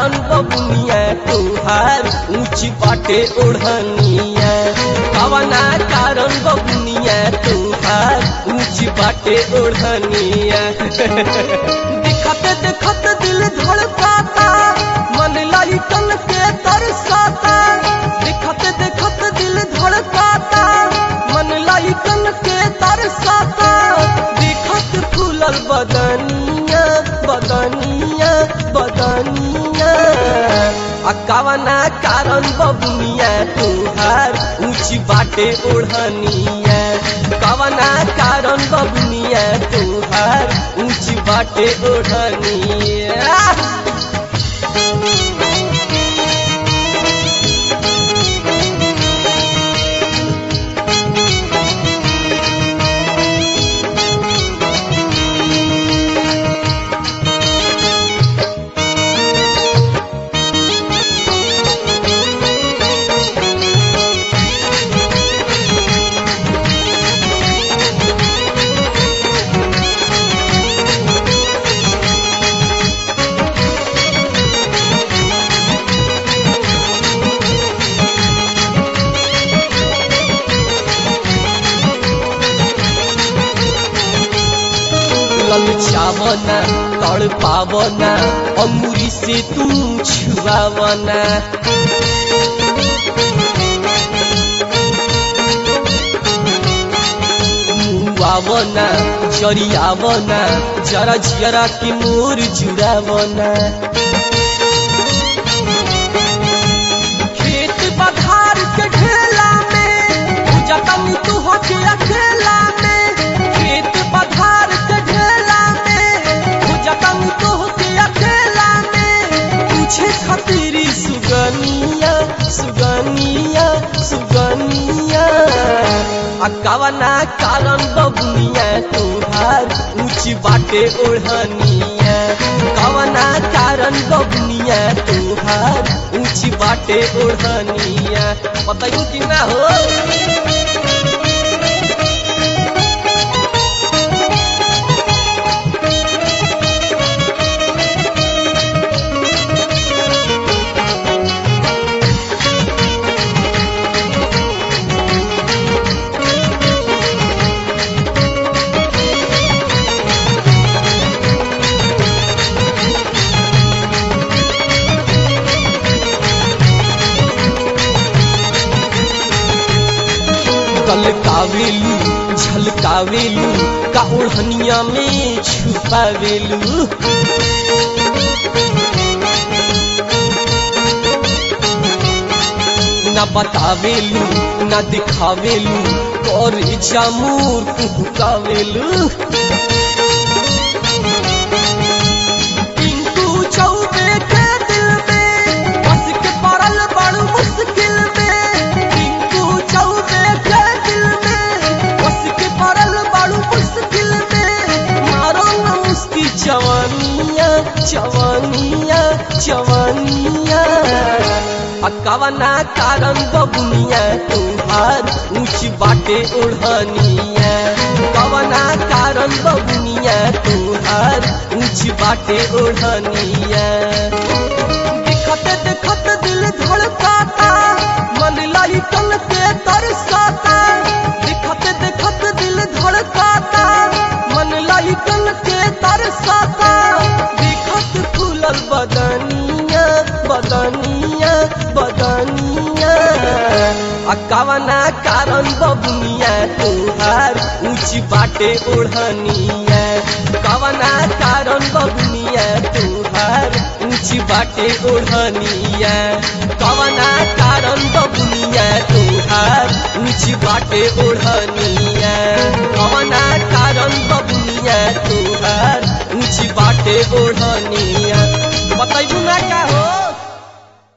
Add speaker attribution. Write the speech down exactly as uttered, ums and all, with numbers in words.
Speaker 1: कारण बबुनिया तुहार ऊंची बाटे ओढ़निया कवना कारण बबुनिया तुहार ऊंची बाटे ओढ़निया दिखत दिखत दिल धड़काता मन लाइटन के तरसाता दिखत दिखत दिल धड़काता मन लाइटन के तरसाता दिखत फूलल बदनिया बदनिया बदनिया कवना कारण बबुनिया तुहार ऊंची बाटे ओढ़निया कवना कारण बबुनिया तुहार ऊंची बाटे ओढ़निया ललचावना तड़पावना अंगूरी से तू छुआवना मुआवना जरियावना जरा जरा की मोर जुड़ावना खेत बधार के ढेला में जतन तू होके अकेला में खेत बधार के ढेला में जतन तू होके अकेला में तुझे खतरी सुगनिया सुगनिया सुगनिया कवना कारण बबुनिया तुहार ऊंची बाटे ओढ़निया कवना कारण बबुनिया तुहार ऊंची बाटे ओढ़निया बताइयो कि ना हो झलकावेलू झलकावेलू का ओढ़निया में छुपावेलू ना बतावेलू ना दिखावेलू और जामूर कुहकावेलू पिंटू चौबे के दिल में बस के पड़ल बड़ मुश्किल में पिंटू चौबे के दिल में बस के पड़ल बड़ मुश्किल में मारो न मुस्की जवानिया जवानिया जवानिया कवना कारण बबुनिया तुहार ऊंची बाटे ओढ़निया कवना कारण बबुनिया तुहार ऊंची बाटे ओढ़निया दिखत दिखत दिल धड़काता मन लाइटन के तरसाता दिखत दिखत दिल धड़काता मन लाइटन के तरसाता दिखत फूलल बदनिया बदनिया बदनिया कवना कारण बबुनिया तुहार ऊंची बाटे ओढ़निया कवना कारण बबुनिया तुहार ऊंची बाटे ओढ़निया कवना कारण बबुनिया तुहार ऊंची बाटे ओढ़निया कवना कारण बबुनिया तुहार ऊंची बाटे ओढ़निया बताइबू ना का हो।